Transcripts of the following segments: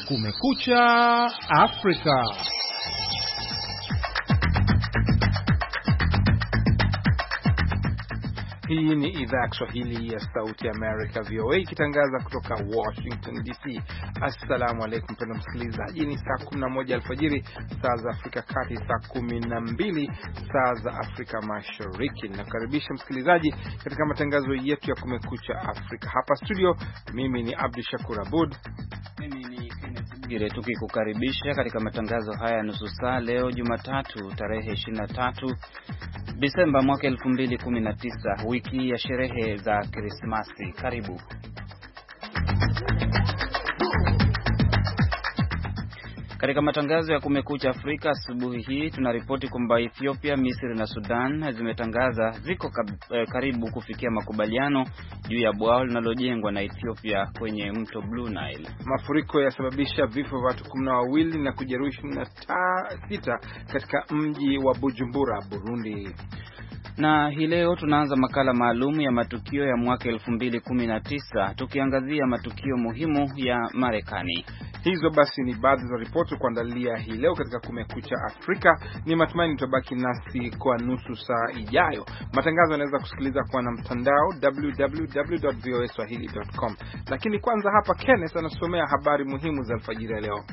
Kumekucha Afrika. Hii ni idhaa ya Kiswahili ya Sauti ya America, VOA, ikitangaza kutoka Washington DC. Assalamu alaykum mpendwa msikilizaji, ni saa 11 alfajiri saa za Afrika Kati, saa 12 saa za Afrika Mashariki. Nakaribisha msikilizaji katika matangazo yetu ya Kumekucha Afrika. Hapa studio, mimi ni Abdi Shakur Abud. Mimi ni Kenneth, tukikukaribisha katika matangazo haya nusu saa leo Jumatatu tarehe 23 Disemba mwaka 2019, wiki ya sherehe za Krismasi. Karibu. Katika matangazo ya Kumekucha Afrika asubuhi hii tunaripoti kwamba Ethiopia, Misri na Sudan zimetangaza ziko karibu kufikia makubaliano juu ya bwawa linalojengwa na Ethiopia kwenye mto Blue Nile. Mafuriko yasababisha vifo vya watu 12 na kujeruhi 26 katika mji wa Bujumbura, Burundi. Na hii leo tunaanza makala maalum ya matukio ya mwaka 2019 tukiangazia matukio muhimu ya Marekani. Hizo basi ni baadhi za ripoti kuandalia hii leo katika Kumekucha Afrika. Ni matumaini utabaki nasi kwa nusu saa ijayo. Matangazo yanaweza kusikiliza kwa na mtandao www.voaswahili.com. Lakini kwanza hapa Kenneth anasomea habari muhimu za alfajiri ya leo.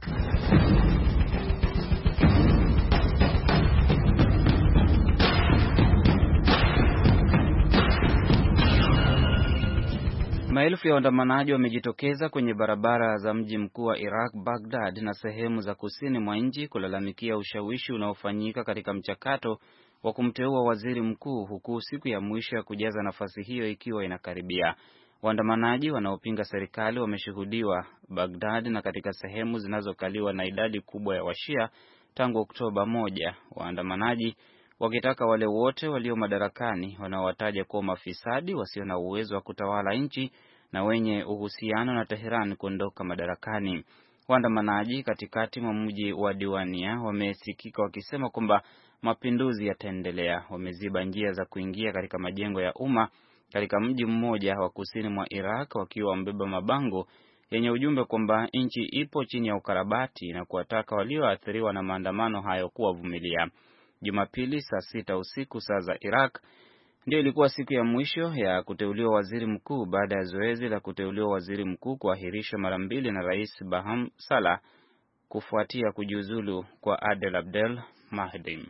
Maelfu ya waandamanaji wamejitokeza kwenye barabara za mji mkuu wa Iraq, Baghdad, na sehemu za kusini mwa nchi kulalamikia ushawishi unaofanyika katika mchakato wa kumteua waziri mkuu, huku siku ya mwisho ya kujaza nafasi hiyo ikiwa inakaribia. Waandamanaji wanaopinga serikali wameshuhudiwa Baghdad na katika sehemu zinazokaliwa na idadi kubwa ya Washia tangu Oktoba 1. Waandamanaji wakitaka wale wote walio madarakani wanaowataja kuwa mafisadi wasio na uwezo wa kutawala nchi na wenye uhusiano na Tehran kuondoka madarakani. Waandamanaji katikati mwa mji wa Diwania wamesikika wakisema kwamba mapinduzi yataendelea. Wameziba njia za kuingia katika majengo ya umma katika mji mmoja wa kusini mwa Iraq, wakiwa wamebeba mabango yenye ujumbe kwamba nchi ipo chini ya ukarabati na kuwataka walioathiriwa na maandamano hayo kuwavumilia. Jumapili saa 6 usiku saa za Iraq ndio ilikuwa siku ya mwisho ya kuteuliwa waziri mkuu baada ya zoezi la kuteuliwa waziri mkuu kuahirishwa mara mbili na Rais Barham Saleh kufuatia kujiuzulu kwa Adel Abdel Mahdi.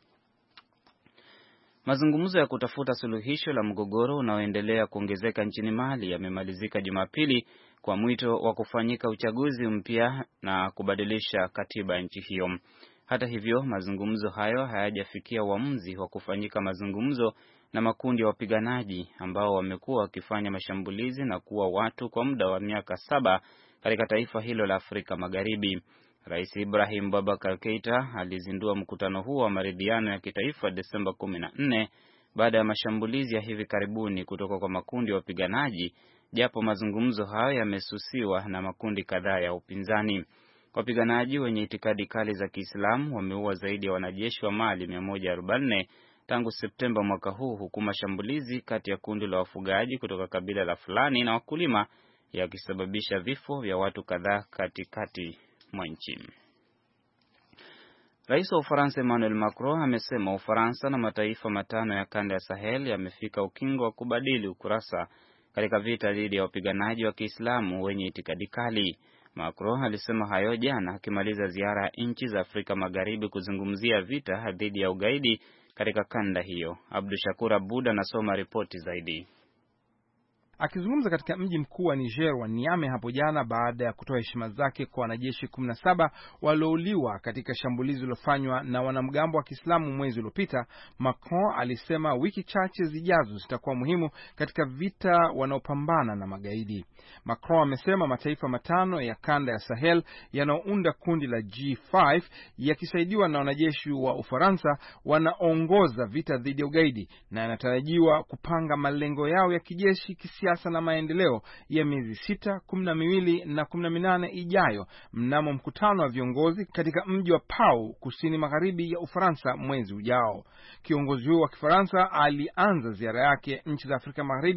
Mazungumzo ya kutafuta suluhisho la mgogoro unaoendelea kuongezeka nchini Mali yamemalizika Jumapili kwa mwito wa kufanyika uchaguzi mpya na kubadilisha katiba ya nchi hiyo. Hata hivyo, mazungumzo hayo hayajafikia uamuzi wa kufanyika mazungumzo na makundi ya wapiganaji ambao wamekuwa wakifanya mashambulizi na kuua watu kwa muda wa miaka 7 katika taifa hilo la Afrika Magharibi. Rais Ibrahim Boubacar Keita alizindua mkutano huo wa maridhiano ya kitaifa Desemba 14 baada ya mashambulizi ya hivi karibuni kutoka kwa makundi ya wapiganaji, japo mazungumzo hayo yamesusiwa na makundi kadhaa ya upinzani. Wapiganaji wenye itikadi kali za Kiislamu wameua zaidi ya wanajeshi wa Mali 144 tangu Septemba mwaka huu, huku mashambulizi kati ya kundi la wafugaji kutoka kabila la Fulani na wakulima yakisababisha vifo vya watu kadhaa katikati mwa nchi. Rais wa Ufaransa Emmanuel Macron amesema Ufaransa na mataifa matano ya kanda ya Sahel yamefika ukingo wa kubadili ukurasa katika vita dhidi ya wapiganaji wa Kiislamu wenye itikadi kali. Macron alisema hayo jana akimaliza ziara ya nchi za Afrika Magharibi kuzungumzia vita dhidi ya ugaidi katika kanda hiyo. Abdushakur Abud anasoma ripoti zaidi. Akizungumza katika mji mkuu wa Niger wa Niamey hapo jana baada ya kutoa heshima zake kwa wanajeshi 17 waliouliwa katika shambulizi lilofanywa na wanamgambo wa Kiislamu mwezi uliopita, Macron alisema wiki chache zijazo zitakuwa muhimu katika vita wanaopambana na magaidi. Macron amesema mataifa matano ya kanda ya Sahel yanaounda kundi la G5 yakisaidiwa na wanajeshi wa Ufaransa wanaongoza vita dhidi ya ugaidi na yanatarajiwa kupanga malengo yao ya kijeshi, kisiasa na maendeleo ya miezi 6, 12 na 18 ijayo mnamo mkutano wa viongozi katika mji wa Pau kusini magharibi ya Ufaransa mwezi ujao. Kiongozi huyo wa Kifaransa alianza ziara yake nchi za Afrika Magharibi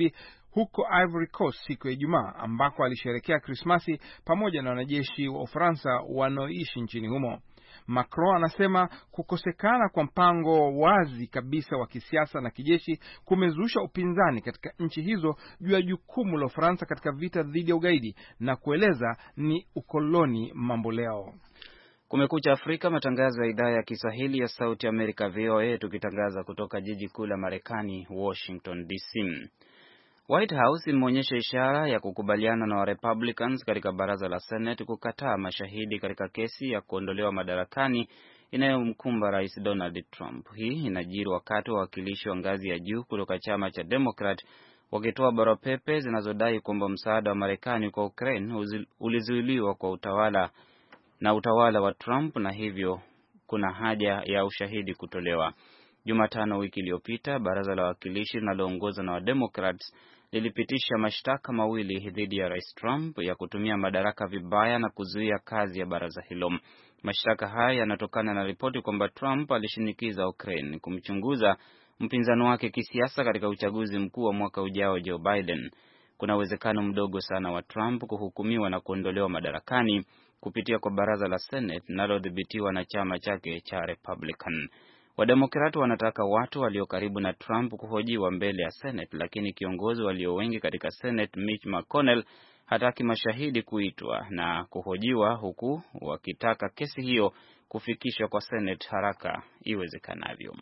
huko Ivory Coast siku ya Ijumaa, ambako alisherehekea Krismasi pamoja na wanajeshi wa Ufaransa wanaoishi nchini humo. Macron anasema kukosekana kwa mpango wazi kabisa wa kisiasa na kijeshi kumezusha upinzani katika nchi hizo juu ya jukumu la Ufaransa katika vita dhidi ya ugaidi, na kueleza ni ukoloni mamboleo. Kumekucha Afrika, matangazo ya idhaa ya Kiswahili ya Sauti Amerika VOA, tukitangaza kutoka jiji kuu la Marekani, Washington DC. White House imeonyesha ishara ya kukubaliana na Republicans katika baraza la Senate kukataa mashahidi katika kesi ya kuondolewa madarakani inayomkumba Rais Donald Trump. Hii inajiri wakati wa wawakilishi wa ngazi ya juu kutoka chama cha Democrat wakitoa barua pepe zinazodai kwamba msaada wa Marekani kwa Ukraine ulizuiliwa kwa utawala wa Trump, na hivyo kuna haja ya ushahidi kutolewa. Jumatano wiki iliyopita, baraza la wawakilishi linaloongozwa na Democrats lilipitisha mashtaka mawili dhidi ya Rais Trump ya kutumia madaraka vibaya na kuzuia kazi ya baraza hilo. Mashtaka haya yanatokana na ripoti kwamba Trump alishinikiza Ukraine kumchunguza mpinzani wake kisiasa katika uchaguzi mkuu wa mwaka ujao, Joe Biden. Kuna uwezekano mdogo sana wa Trump kuhukumiwa na kuondolewa madarakani kupitia kwa baraza la Senate linalodhibitiwa na chama chake cha Republican. Wademokrati wanataka watu walio karibu na Trump kuhojiwa mbele ya Senate, lakini kiongozi walio wengi katika Senate, Mitch McConnell, hataki mashahidi kuitwa na kuhojiwa, huku wakitaka kesi hiyo kufikishwa kwa Senate haraka iwezekanavyo.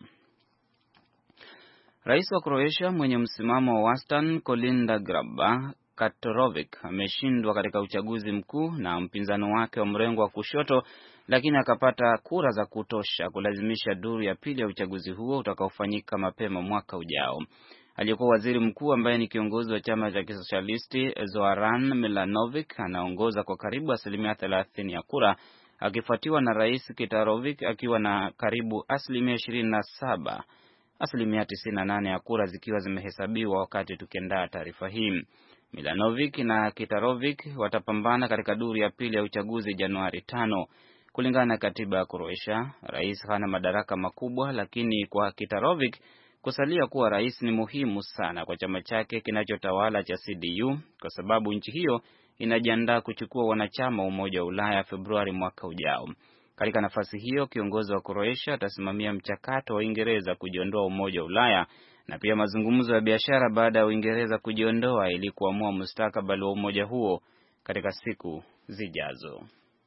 Rais wa Croatia mwenye msimamo wa wastani Kolinda Grabar-Kitarović ameshindwa katika uchaguzi mkuu na mpinzani wake wa mrengo wa kushoto, lakini akapata kura za kutosha kulazimisha duru ya pili ya uchaguzi huo utakaofanyika mapema mwaka ujao. Aliyekuwa waziri mkuu ambaye ni kiongozi wa chama cha kisosialisti Zoran Milanovic anaongoza kwa karibu 30% ya kura, akifuatiwa na Rais Kitarović akiwa na karibu 27%. 98% ya kura zikiwa zimehesabiwa wakati tukiandaa taarifa hii. Milanovic na Kitarović watapambana katika duru ya pili ya uchaguzi Januari 5. Kulingana na katiba ya Croatia, rais hana madaraka makubwa, lakini kwa Kitarović kusalia kuwa rais ni muhimu sana kwa chama chake kinachotawala cha CDU, kwa sababu nchi hiyo inajiandaa kuchukua wanachama Umoja wa Ulaya Februari mwaka ujao. Katika nafasi hiyo, kiongozi wa Croatia atasimamia mchakato wa Uingereza kujiondoa Umoja wa Ulaya na pia mazungumzo ya biashara baada ya Uingereza kujiondoa ili kuamua mustakabali wa umoja huo katika siku zijazo.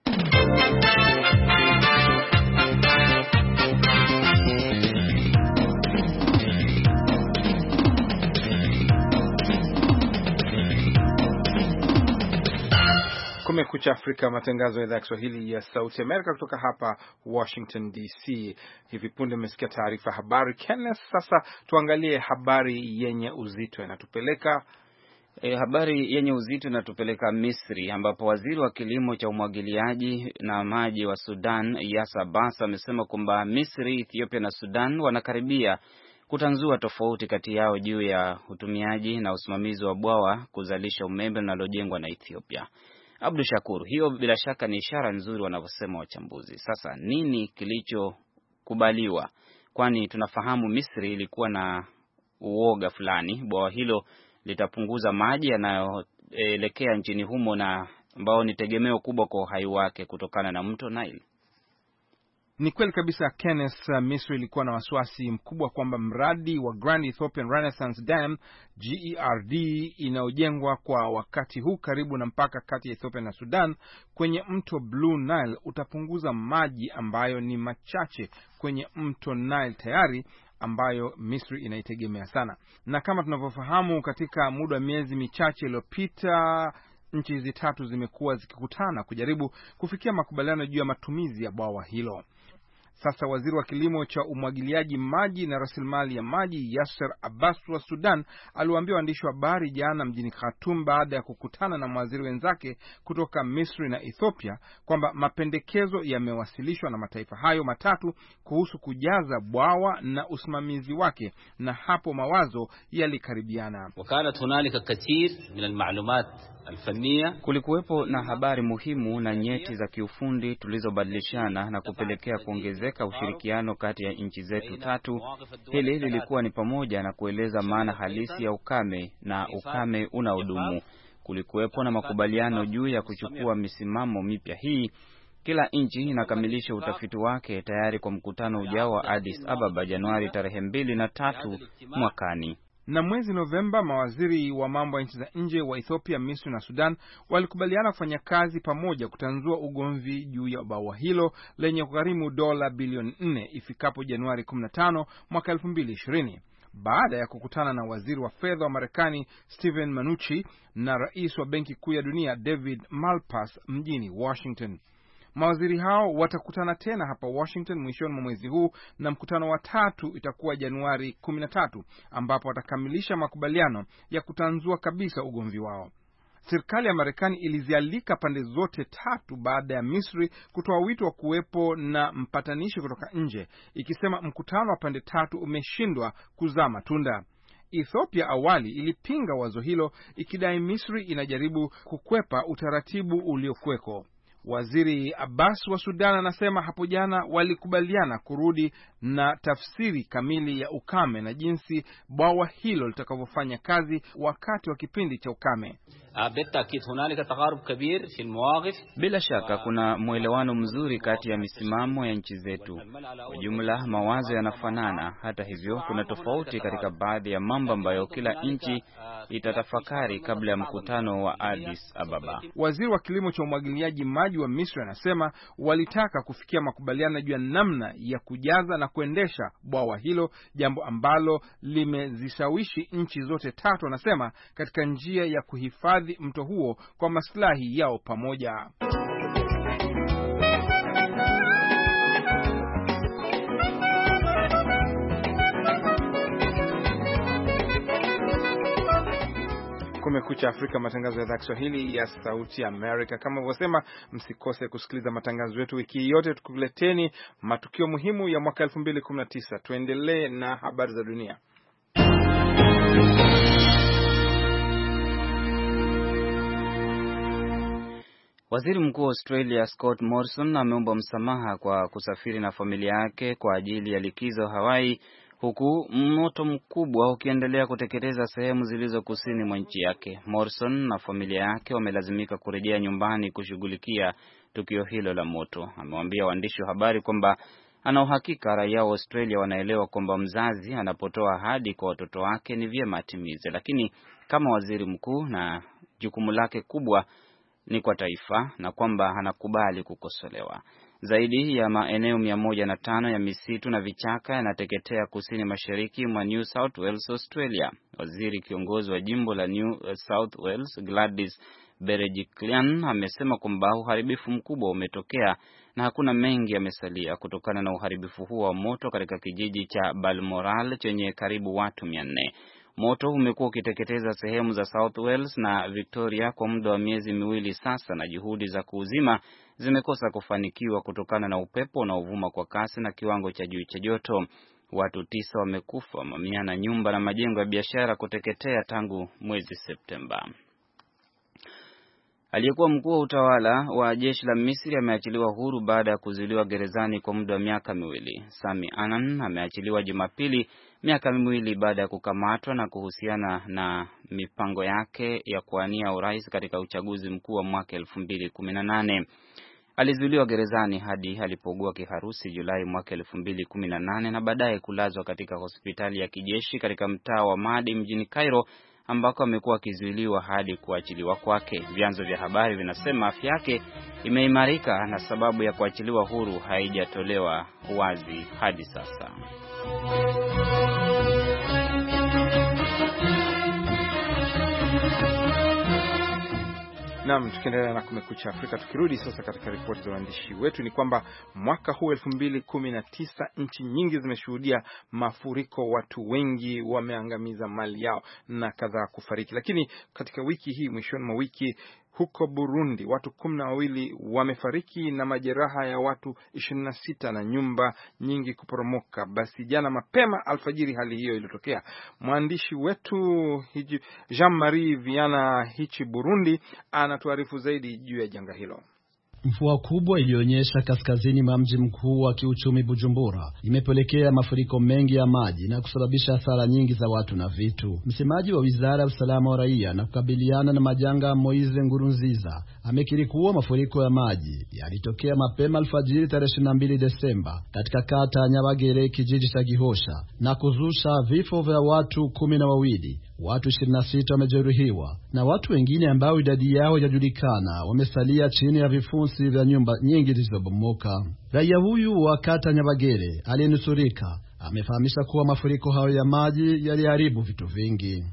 Kumekucha Afrika, matangazo ya idhaa ya Kiswahili ya Sauti Amerika kutoka hapa Washington DC. Hivi punde mmesikia taarifa habari Kenneth. Sasa tuangalie habari yenye uzito inatupeleka habari yenye uzito inatupeleka Misri, ambapo waziri wa kilimo cha umwagiliaji na maji wa Sudan Yas Abbas amesema kwamba Misri, Ethiopia na Sudan wanakaribia kutanzua tofauti kati yao juu ya utumiaji na usimamizi wa bwawa kuzalisha umeme linalojengwa na Ethiopia. Abdu Shakur, hiyo bila shaka ni ishara nzuri wanavyosema wachambuzi. Sasa nini kilichokubaliwa? Kwani tunafahamu Misri ilikuwa na uoga fulani bwawa hilo litapunguza maji yanayoelekea nchini humo na ambao ni tegemeo kubwa kwa uhai wake kutokana na mto Nile. Ni kweli kabisa Kenneth, Misri ilikuwa na wasiwasi mkubwa kwamba mradi wa Grand Ethiopian Renaissance Dam GERD inaojengwa kwa wakati huu karibu na mpaka kati ya Ethiopia na Sudan kwenye mto Blue Nile utapunguza maji ambayo ni machache kwenye mto Nile tayari, ambayo Misri inaitegemea sana. Na kama tunavyofahamu, katika muda wa miezi michache iliyopita nchi hizi tatu zimekuwa zikikutana kujaribu kufikia makubaliano juu ya matumizi ya bwawa hilo. Sasa waziri wa kilimo cha umwagiliaji maji na rasilimali ya maji Yasser Abbas wa Sudan aliwaambia waandishi wa habari jana mjini Khartoum baada ya kukutana na mawaziri wenzake kutoka Misri na Ethiopia kwamba mapendekezo yamewasilishwa na mataifa hayo matatu kuhusu kujaza bwawa na usimamizi wake, na hapo mawazo yalikaribiana. وكانت هنالك كثير من المعلومات Kulikuwepo na habari muhimu na nyeti za kiufundi tulizobadilishana na kupelekea kuongezeka ushirikiano kati ya nchi zetu tatu. Hili lilikuwa ni pamoja na kueleza maana halisi ya ukame na ukame unaodumu. Kulikuwepo na makubaliano juu ya kuchukua misimamo mipya hii. Kila nchi inakamilisha utafiti wake tayari kwa mkutano ujao wa Addis Ababa Januari tarehe 2 na 3 mwakani. Na mwezi Novemba, mawaziri wa mambo ya nchi za nje wa Ethiopia, Misri na Sudan walikubaliana kufanya kazi pamoja kutanzua ugomvi juu ya bwawa hilo lenye kugharimu dola bilioni 4 ifikapo Januari 15 mwaka 2020. Baada ya kukutana na waziri wa fedha wa Marekani Steven Mnuchin na rais wa Benki Kuu ya Dunia David Malpass mjini Washington. Mawaziri hao watakutana tena hapa Washington mwishoni mwa mwezi huu, na mkutano wa tatu itakuwa Januari 13 ambapo watakamilisha makubaliano ya kutanzua kabisa ugomvi wao. Serikali ya Marekani ilizialika pande zote tatu baada ya Misri kutoa wito wa kuwepo na mpatanishi kutoka nje, ikisema mkutano wa pande tatu umeshindwa kuzaa matunda. Ethiopia awali ilipinga wazo hilo, ikidai Misri inajaribu kukwepa utaratibu uliokuweko. Waziri Abbas wa Sudan anasema hapo jana walikubaliana kurudi na tafsiri kamili ya ukame na jinsi bwawa hilo litakavyofanya kazi wakati wa kipindi cha ukame. Bila shaka kuna mwelewano mzuri kati ya misimamo ya nchi zetu. Kwa jumla mawazo yanafanana. Hata hivyo kuna tofauti katika baadhi ya mambo ambayo kila nchi itatafakari kabla ya mkutano wa Addis Ababa. Waziri wa kilimo cha umwagiliaji maji wa Misri anasema walitaka kufikia makubaliano juu ya namna ya kujaza na kuendesha bwawa hilo, jambo ambalo limezishawishi nchi zote tatu, anasema, katika njia ya kuhifadhi mto huo kwa maslahi yao pamoja. Kumekucha Afrika, matangazo ya idhaa Kiswahili ya Sauti ya Amerika. Kama nilivyosema, msikose kusikiliza matangazo yetu wiki yote, tukuleteni matukio muhimu ya mwaka 2019. Tuendelee na habari za dunia. Waziri Mkuu wa Australia Scott Morrison ameomba msamaha kwa kusafiri na familia yake kwa ajili ya likizo Hawaii, huku moto mkubwa ukiendelea kuteketeza sehemu zilizo kusini mwa nchi yake. Morrison na familia yake wamelazimika kurejea nyumbani kushughulikia tukio hilo la moto. Amewaambia waandishi wa habari kwamba ana uhakika raia wa Australia wanaelewa kwamba mzazi anapotoa ahadi kwa watoto wake ni vyema atimize, lakini kama waziri mkuu na jukumu lake kubwa ni kwa taifa na kwamba anakubali kukosolewa. Zaidi ya maeneo 105 ya misitu na vichaka yanateketea kusini mashariki mwa New South Wales, Australia. Waziri kiongozi wa jimbo la New South Wales Gladys Berejiklian amesema kwamba uharibifu mkubwa umetokea na hakuna mengi yamesalia kutokana na uharibifu huo wa moto katika kijiji cha Balmoral chenye karibu watu 400. Moto umekuwa ukiteketeza sehemu za South Wales na Victoria kwa muda wa miezi miwili sasa, na juhudi za kuuzima zimekosa kufanikiwa kutokana na upepo unaovuma kwa kasi na kiwango cha juu cha joto. Watu 9 wamekufa, mamia na nyumba na majengo ya biashara kuteketea tangu mwezi Septemba. Aliyekuwa mkuu wa utawala wa jeshi la Misri ameachiliwa huru baada ya kuzuiliwa gerezani kwa muda wa miaka miwili. Sami Anan ameachiliwa Jumapili, miaka miwili baada ya kukamatwa na kuhusiana na mipango yake ya kuwania urais katika uchaguzi mkuu wa mwaka 2018. Alizuiliwa gerezani hadi alipougua kiharusi Julai mwaka 2018 na baadaye kulazwa katika hospitali ya kijeshi katika mtaa wa Madi mjini Cairo, ambako amekuwa akizuiliwa hadi kuachiliwa kwake. Vyanzo vya habari vinasema afya yake imeimarika na sababu ya kuachiliwa huru haijatolewa wazi hadi sasa. Naam, tukiendelea na Kumekucha Afrika, tukirudi sasa katika ripoti za waandishi wetu, ni kwamba mwaka huu 2019 nchi nyingi zimeshuhudia mafuriko, watu wengi wameangamiza mali yao na kadhaa kufariki. Lakini katika wiki hii, mwishoni mwa wiki, Huko Burundi watu 12 wamefariki na majeraha ya watu 26 na nyumba nyingi kuporomoka. Basi jana mapema alfajiri hali hiyo ilitokea. Mwandishi wetu Jean-Marie Viana hichi Burundi anatuarifu zaidi juu ya janga hilo. Mvua kubwa ilionyesha kaskazini mwa mji mkuu wa kiuchumi Bujumbura imepelekea mafuriko mengi ya maji na kusababisha hasara nyingi za watu na vitu. Msemaji wa Wizara ya Usalama wa Raia na kukabiliana na majanga Moize Ngurunziza amekiri kuwa mafuriko ya maji yalitokea mapema alfajiri tarehe 22 Desemba katika kata ya Nyabagere, kijiji cha Gihosha, na kuzusha vifo vya watu 12. Watu 26 wamejeruhiwa na watu wengine ambao idadi yao haijulikana wamesalia chini ya vifusi vya nyumba nyingi zilizobomoka. Raia huyu wa kata Nyabagere aliyenusurika amefahamisha kuwa mafuriko hayo ya maji yaliharibu vitu vingi.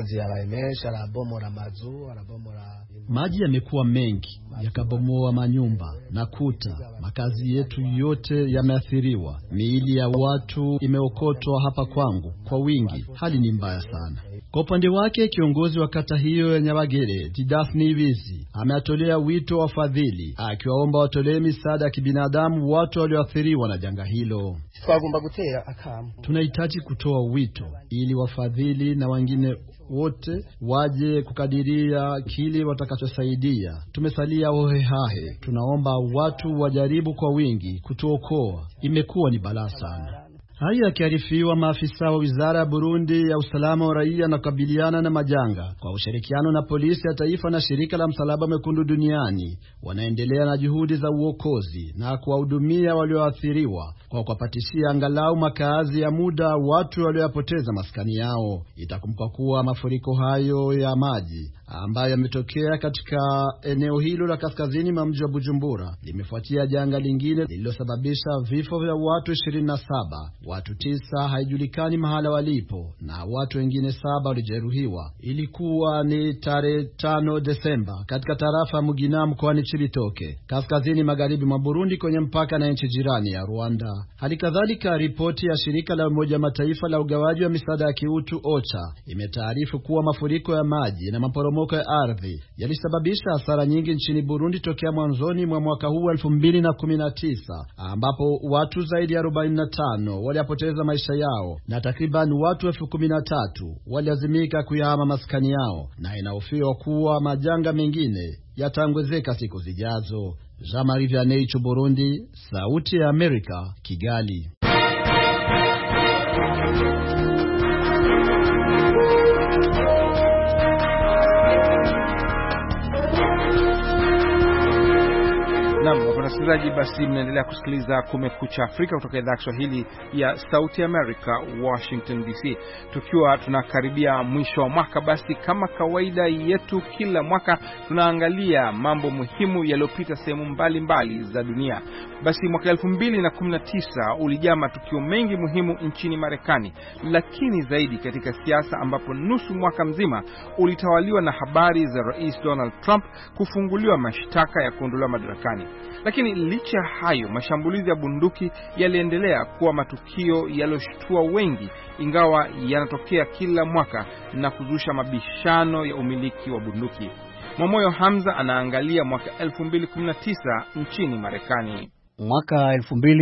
Maji yamekuwa mengi, yakabomoa manyumba na kuta. Makazi yetu yote yameathiriwa. Miili ya watu imeokotwa hapa kwangu kwa wingi. Hali ni mbaya sana. Kwa upande wake, kiongozi wa kata hiyo ya Nyabagere, Didafni Ibizi, ameatolea wito wa fadhili, akiwaomba watolee misaada ya kibinadamu watu walioathiriwa na janga hilo. Tunahitaji kutoa wito ili wafadhili na wengine wote waje kukadiria kile watakachosaidia. Tumesalia hohehahe. Tunaomba watu wajaribu kwa wingi kutuokoa. Imekuwa ni balaa sana. Haya yakiarifiwa, maafisa wa Wizara ya Burundi ya Usalama wa Raia na kukabiliana na majanga kwa ushirikiano na polisi ya taifa na shirika la Msalaba Mwekundu duniani wanaendelea na juhudi za uokozi na kuwahudumia walioathiriwa kwa kuwapatishia angalau makazi ya muda watu waliopoteza maskani yao. Itakumbuka kuwa mafuriko hayo ya maji ambayo yametokea katika eneo hilo la kaskazini mwa mji wa Bujumbura limefuatia janga lingine lililosababisha vifo vya watu 27. Watu 9 haijulikani mahala walipo na watu wengine 7 walijeruhiwa. Ilikuwa ni tarehe 5 Desemba katika tarafa ya Mugina mkoani Cibitoke, kaskazini magharibi mwa Burundi, kwenye mpaka na nchi jirani ya Rwanda. Halikadhalika, ripoti ya shirika la Umoja Mataifa la ugawaji wa misaada ya kiutu OCHA imetaarifu kuwa mafuriko ya maji na maporomoko ya ardhi yalisababisha hasara nyingi nchini Burundi tokea mwanzoni mwa mwaka huu 2019, ambapo watu zaidi ya 45 waliapoteza maisha yao na takriban watu 13,000 walilazimika kuyahama maskani yao, na inahofiwa kuwa majanga mengine yataongezeka siku zijazo. Jean-Marie Vianney, Burundi, Sauti ya Amerika, Kigali. Wasikilizaji, basi mnaendelea kusikiliza Kumekucha Afrika kutoka idhaa ya Kiswahili ya Sauti America, Washington DC. Tukiwa tunakaribia mwisho wa mwaka, basi kama kawaida yetu kila mwaka tunaangalia mambo muhimu yaliyopita sehemu mbalimbali za dunia. Basi mwaka 2019 ulijaa matukio mengi muhimu nchini Marekani, lakini zaidi katika siasa, ambapo nusu mwaka mzima ulitawaliwa na habari za Rais Donald Trump kufunguliwa mashtaka ya kuondolewa madarakani. Lakini licha ya hayo, mashambulizi ya bunduki yaliendelea kuwa matukio yaliyoshtua wengi, ingawa yanatokea kila mwaka na kuzusha mabishano ya umiliki wa bunduki. Mwamoyo Hamza anaangalia mwaka 2019 nchini Marekani. Mwaka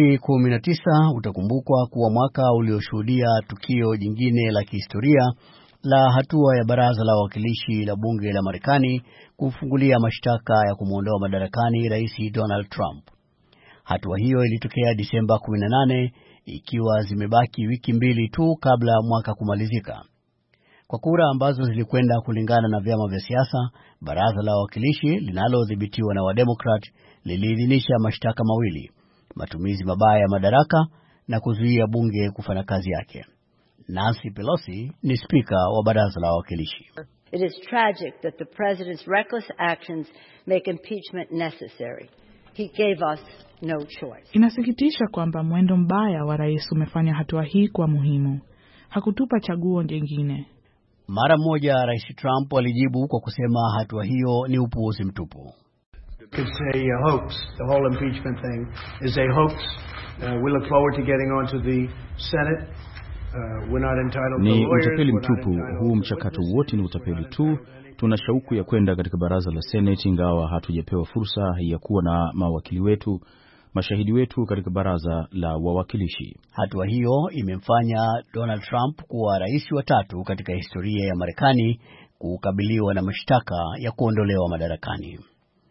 2019 utakumbukwa kuwa mwaka ulioshuhudia tukio jingine la kihistoria la hatua ya baraza la wawakilishi la bunge la Marekani kufungulia mashtaka ya kumuondoa madarakani Rais Donald Trump. Hatua hiyo ilitokea Disemba 18, ikiwa zimebaki wiki mbili tu kabla mwaka kumalizika. Kwa kura ambazo zilikwenda kulingana na vyama vya siasa, baraza la wawakilishi linalodhibitiwa na Wademokrat liliidhinisha mashtaka mawili: matumizi mabaya ya madaraka na kuzuia bunge kufanya kazi yake. Nancy Pelosi ni spika wa baraza la wawakilishi. It is tragic that the president's reckless actions make impeachment necessary. He gave us no choice. Inasikitisha kwamba mwendo mbaya wa rais umefanya hatua hii kwa muhimu. Hakutupa chaguo jingine. Mara moja Rais Trump alijibu kwa kusema hatua hiyo ni upuuzi mtupu. It's a hoax. The whole impeachment thing is a hoax. We look forward to getting onto the Senate. Ni utapeli mtupu. Huu mchakato wote ni utapeli tu. Tuna shauku ya kwenda katika baraza la Senate, ingawa hatujapewa fursa ya kuwa na mawakili wetu, mashahidi wetu katika baraza la wawakilishi. Hatua hiyo imemfanya Donald Trump kuwa rais wa tatu katika historia ya Marekani kukabiliwa na mashtaka ya kuondolewa madarakani.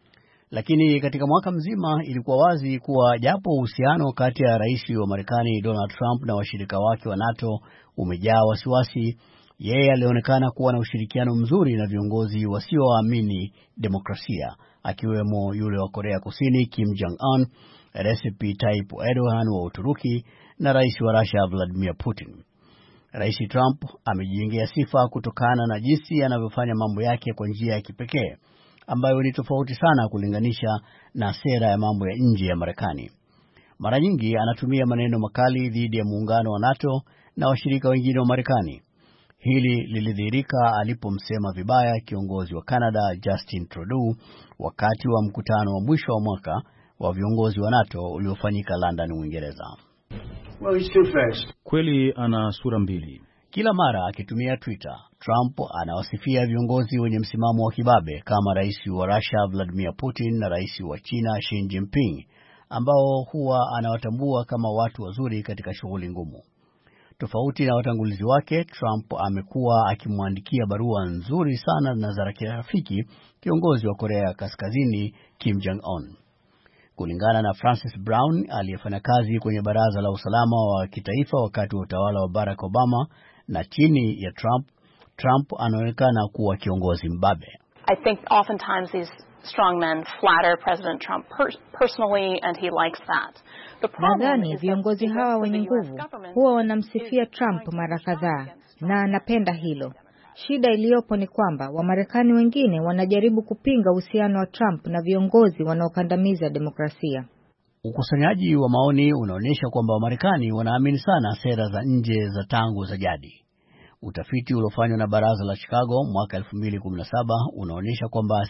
Lakini katika mwaka mzima ilikuwa wazi kuwa japo uhusiano kati ya rais wa Marekani Donald Trump na washirika wake wa NATO umejaa wasiwasi, yeye alionekana kuwa na ushirikiano mzuri na viongozi wasioamini demokrasia, akiwemo yule wa Korea Kusini Kim Jong-un, Recep Tayyip Erdogan wa Uturuki na rais wa Russia Vladimir Putin. Rais Trump amejijengea sifa kutokana na jinsi anavyofanya mambo yake kwa njia ya kipekee, ambayo ni tofauti sana kulinganisha na sera ya mambo ya nje ya Marekani. Mara nyingi anatumia maneno makali dhidi ya muungano wa NATO na washirika wengine wa Marekani. Hili lilidhihirika alipomsema vibaya kiongozi wa Canada Justin Trudeau wakati wa mkutano wa mwisho wa mwaka wa viongozi wa NATO uliofanyika London, Uingereza. Well, he's two-faced. Kweli ana sura mbili. Kila mara akitumia Twitter, Trump anawasifia viongozi wenye msimamo wa kibabe kama rais wa Russia Vladimir Putin na rais wa China Xi Jinping, ambao huwa anawatambua kama watu wazuri katika shughuli ngumu. Tofauti na watangulizi wake, Trump amekuwa akimwandikia barua nzuri sana na za kirafiki kiongozi wa Korea Kaskazini Kim Jong-un. Kulingana na Francis Brown aliyefanya kazi kwenye Baraza la Usalama wa Kitaifa wakati wa utawala wa Barack Obama na chini ya Trump anaonekana kuwa kiongozi mbabe. I think oftentimes these strong men flatter President Trump personally and he likes that. Nadhani viongozi hawa wenye nguvu huwa wanamsifia Trump mara kadhaa na anapenda hilo. Shida iliyopo ni kwamba Wamarekani wengine wanajaribu kupinga uhusiano wa Trump na viongozi wanaokandamiza demokrasia. Ukusanyaji wa maoni unaonyesha kwamba Wamarekani wanaamini sana sera za nje za tangu za jadi. Utafiti uliofanywa na Baraza la Chicago mwaka 2017 unaonyesha kwamba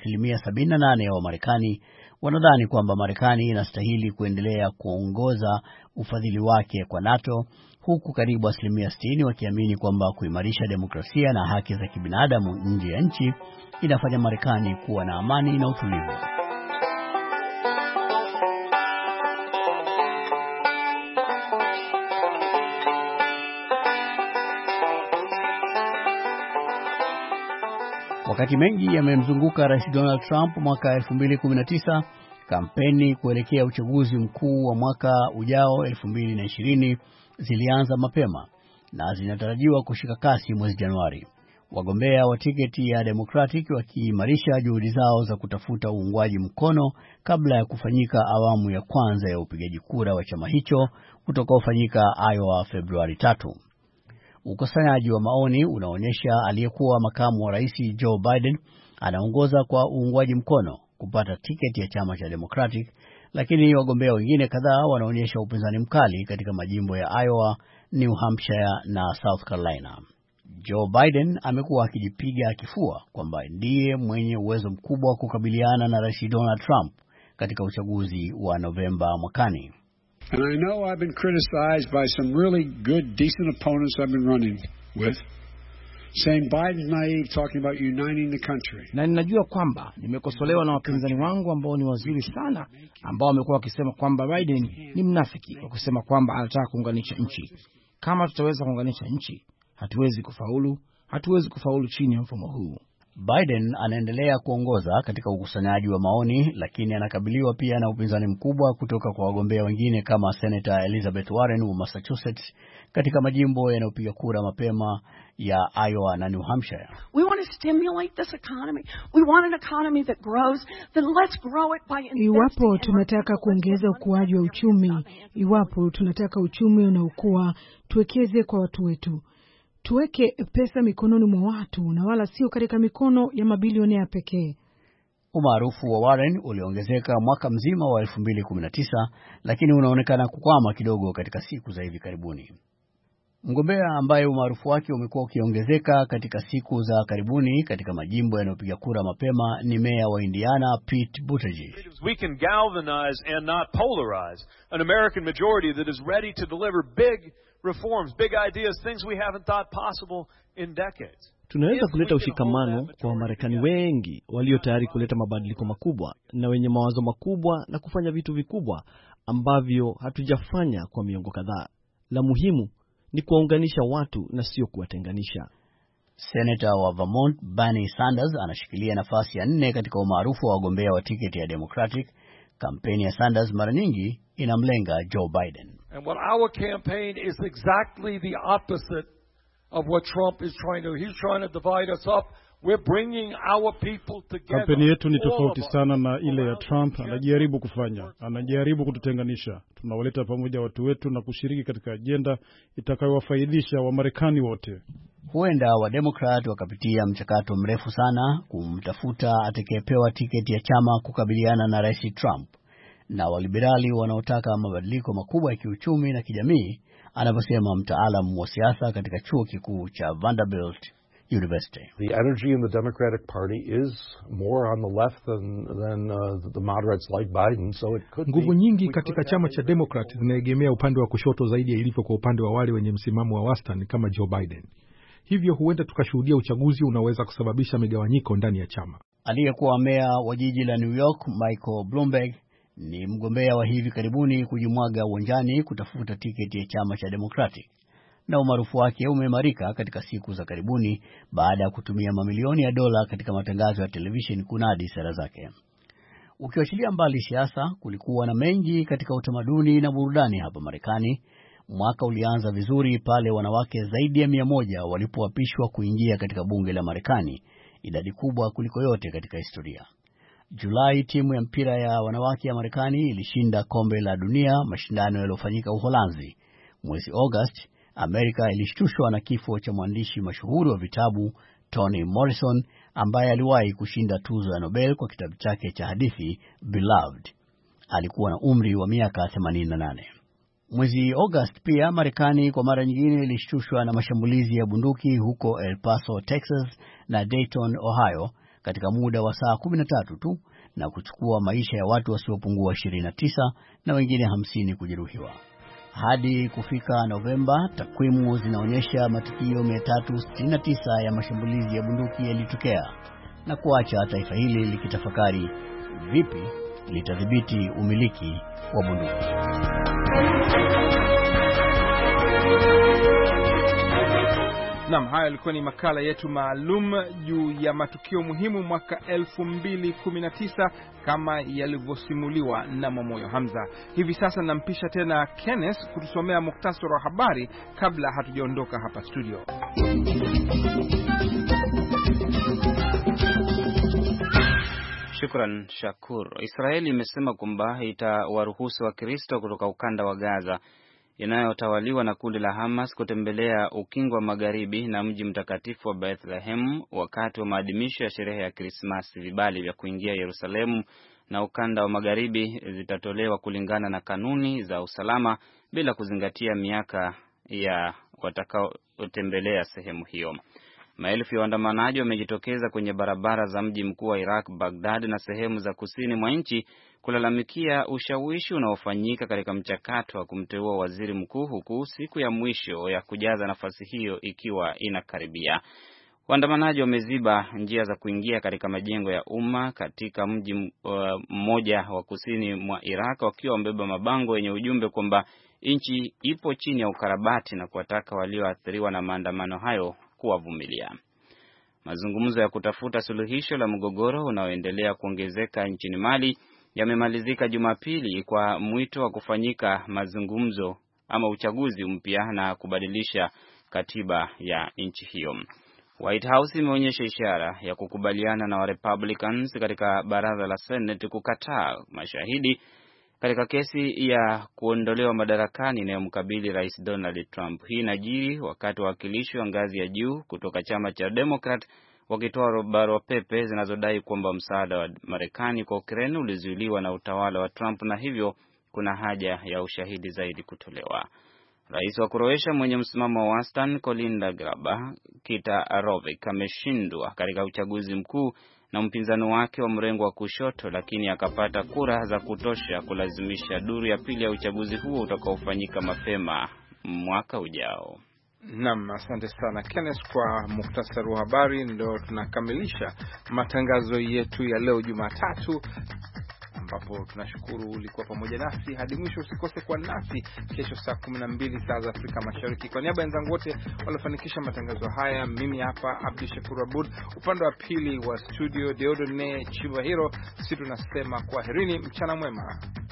78% ya Wamarekani wanadhani kwamba Marekani inastahili kuendelea kuongoza ufadhili wake kwa NATO, huku karibu 60% wakiamini kwamba kuimarisha demokrasia na haki za kibinadamu nje ya nchi inafanya Marekani kuwa na amani na utulivu. Wakati mengi yamemzunguka Rais Donald Trump mwaka 2019, kampeni kuelekea uchaguzi mkuu wa mwaka ujao 2020 zilianza mapema na zinatarajiwa kushika kasi mwezi Januari. Wagombea wa tiketi ya Democratic wakiimarisha juhudi zao za kutafuta uungwaji mkono kabla ya kufanyika awamu ya kwanza ya upigaji kura wa chama hicho utakaofanyika Iowa Februari 3. Ukusanyaji wa maoni unaonyesha aliyekuwa makamu wa rais Joe Biden anaongoza kwa uungwaji mkono kupata tiketi ya chama cha Democratic, lakini wagombea wengine kadhaa wanaonyesha upinzani mkali katika majimbo ya Iowa, New Hampshire na South Carolina. Joe Biden amekuwa akijipiga kifua kwamba ndiye mwenye uwezo mkubwa wa kukabiliana na Rais Donald Trump katika uchaguzi wa Novemba mwakani. And I know I've been criticized by some really good, decent opponents I've been running with, saying Biden's naive, talking about uniting the country. Na ninajua kwamba nimekosolewa na wapinzani wangu ambao ni wazuri sana, ambao wamekuwa wakisema kwamba Biden ni mnafiki kwa kusema kwamba anataka kuunganisha nchi. Kama tutaweza kuunganisha nchi, hatuwezi kufaulu chini ya mfumo huu. Biden anaendelea kuongoza katika ukusanyaji wa maoni, lakini anakabiliwa pia na upinzani mkubwa kutoka kwa wagombea wengine kama Senator Elizabeth Warren wa Massachusetts katika majimbo yanayopiga kura mapema ya Iowa na New Hampshire. We want to stimulate this economy. We want an economy that grows. Then let's grow it by investing. Iwapo tunataka kuongeza ukuaji wa uchumi, iwapo tunataka uchumi unaokua, tuwekeze kwa watu wetu. Tuweke pesa mikononi mwa watu na wala sio katika mikono ya mabilionea pekee. Umaarufu wa Warren uliongezeka mwaka mzima wa 2019, lakini unaonekana kukwama kidogo katika siku za hivi karibuni. Mgombea ambaye umaarufu wake umekuwa ukiongezeka katika siku za karibuni katika majimbo yanayopiga kura mapema ni meya wa Indiana Pete Buttigieg. We can galvanize and not polarize an American majority that is ready to deliver big reforms, big ideas, things we haven't thought possible in decades. Tunaweza kuleta ushikamano kwa Wamarekani wengi walio tayari kuleta mabadiliko makubwa na wenye mawazo makubwa na kufanya vitu vikubwa ambavyo hatujafanya kwa miongo kadhaa. La muhimu ni kuwaunganisha watu na sio kuwatenganisha. Senator wa Vermont Bernie Sanders anashikilia nafasi ya 4 katika umaarufu wa wagombea wa tiketi ya Democratic. Kampeni ya Sanders mara nyingi inamlenga Joe Biden. And what our campaign is exactly the opposite of what Trump is trying to. He's trying to divide us up. We're bringing our people together. Kampeni yetu ni tofauti sana na ile ya Trump anajaribu kufanya. Anajaribu kututenganisha. Tunawaleta pamoja watu wetu na kushiriki katika ajenda itakayowafaidisha Wamarekani wote. Huenda wa Democrat wakapitia mchakato mrefu sana kumtafuta atakayepewa tiketi ya chama kukabiliana na Rais Trump, na waliberali wanaotaka mabadiliko makubwa ya kiuchumi na kijamii, anavyosema mtaalamu wa siasa katika chuo kikuu cha Vanderbilt University. The energy in the Democratic Party is more on the left than the moderates like Biden, so it could nguvu nyingi katika chama cha Democrat zinaegemea upande wa kushoto zaidi ya ilivyo kwa upande wa wale wenye msimamo wa wastani kama Joe Biden. Hivyo huenda tukashuhudia uchaguzi unaweza kusababisha migawanyiko ndani ya chama. Aliyekuwa meya wa jiji la New York Michael Bloomberg ni mgombea wa hivi karibuni kujimwaga uwanjani kutafuta tiketi ya chama cha Democratic, na umaarufu wake umeimarika katika siku za karibuni baada ya kutumia mamilioni ya dola katika matangazo ya television kunadi sera zake. Ukiachilia mbali siasa, kulikuwa na mengi katika utamaduni na burudani hapa Marekani. Mwaka ulianza vizuri pale wanawake zaidi ya 100 walipoapishwa kuingia katika bunge la Marekani, idadi kubwa kuliko yote katika historia. Julai, timu ya mpira ya wanawake ya Marekani ilishinda kombe la dunia, mashindano yaliyofanyika Uholanzi. Mwezi August, Amerika ilishtushwa na kifo cha mwandishi mashuhuri wa vitabu Toni Morrison ambaye aliwahi kushinda tuzo ya Nobel kwa kitabu chake cha hadithi Beloved. Alikuwa na umri wa miaka 88. Mwezi August pia Marekani kwa mara nyingine ilishtushwa na mashambulizi ya bunduki huko El Paso, Texas na Dayton, Ohio katika muda wa saa 13 tu na kuchukua maisha ya watu wasiopungua 29 na wengine 50 kujeruhiwa. Hadi kufika Novemba, takwimu zinaonyesha matukio 369 ya mashambulizi ya bunduki yalitokea na kuacha taifa hili likitafakari vipi litadhibiti umiliki wa bunduki. Naam, haya yalikuwa ni makala yetu maalum juu ya matukio muhimu mwaka 2019 kama yalivyosimuliwa na Mwamoyo Hamza. Hivi sasa nampisha tena Kenneth kutusomea muktasari wa habari kabla hatujaondoka hapa studio. Shukran Shakur. Israeli imesema kwamba itawaruhusu Wakristo kutoka ukanda wa Gaza inayotawaliwa na kundi la Hamas kutembelea ukingo wa magharibi na mji mtakatifu wa Bethlehem wakati wa maadhimisho ya sherehe ya Krismasi. Vibali vya kuingia Yerusalemu na ukanda wa magharibi zitatolewa kulingana na kanuni za usalama bila kuzingatia miaka ya watakaotembelea sehemu hiyo. Maelfu ya waandamanaji wamejitokeza kwenye barabara za mji mkuu wa Iraq, Baghdad, na sehemu za kusini mwa nchi kulalamikia ushawishi unaofanyika katika mchakato wa kumteua waziri mkuu, huku siku ya mwisho ya kujaza nafasi hiyo ikiwa inakaribia. Waandamanaji wameziba njia za kuingia katika majengo ya umma katika mji mmoja wa kusini mwa Iraq, wakiwa wamebeba mabango yenye ujumbe kwamba nchi ipo chini ya ukarabati na kuwataka walioathiriwa na maandamano hayo kuwavumilia. Mazungumzo ya kutafuta suluhisho la mgogoro unaoendelea kuongezeka nchini Mali yamemalizika Jumapili kwa mwito wa kufanyika mazungumzo ama uchaguzi mpya na kubadilisha katiba ya nchi hiyo. White House imeonyesha ishara ya kukubaliana na wa Republicans katika baraza la Senate kukataa mashahidi katika kesi ya kuondolewa madarakani inayomkabili Rais Donald Trump. Hii inajiri wakati wawakilishi wa ngazi ya juu kutoka chama cha Democrat wakitoa barua pepe zinazodai kwamba msaada wa Marekani kwa Ukraine ulizuiliwa na utawala wa Trump na hivyo kuna haja ya ushahidi zaidi kutolewa. Rais wa Croatia mwenye msimamo wa wastani Kolinda Grabar-Kitarovic ameshindwa katika uchaguzi mkuu na mpinzani wake wa mrengo wa kushoto, lakini akapata kura za kutosha kulazimisha duru ya pili ya uchaguzi huo utakaofanyika mapema mwaka ujao. Naam, asante sana Kenneth kwa muhtasari wa habari. Ndio tunakamilisha matangazo yetu ya leo Jumatatu, ambapo tunashukuru ulikuwa pamoja nasi hadi mwisho. Usikose kwa nasi kesho saa 12 saa za Afrika Mashariki. Kwa niaba ya wenzangu wote waliofanikisha matangazo haya, mimi hapa Abdi Shakur Abud, upande wa pili wa studio Deodone Chibahiro, sisi tunasema kwaherini, mchana mwema.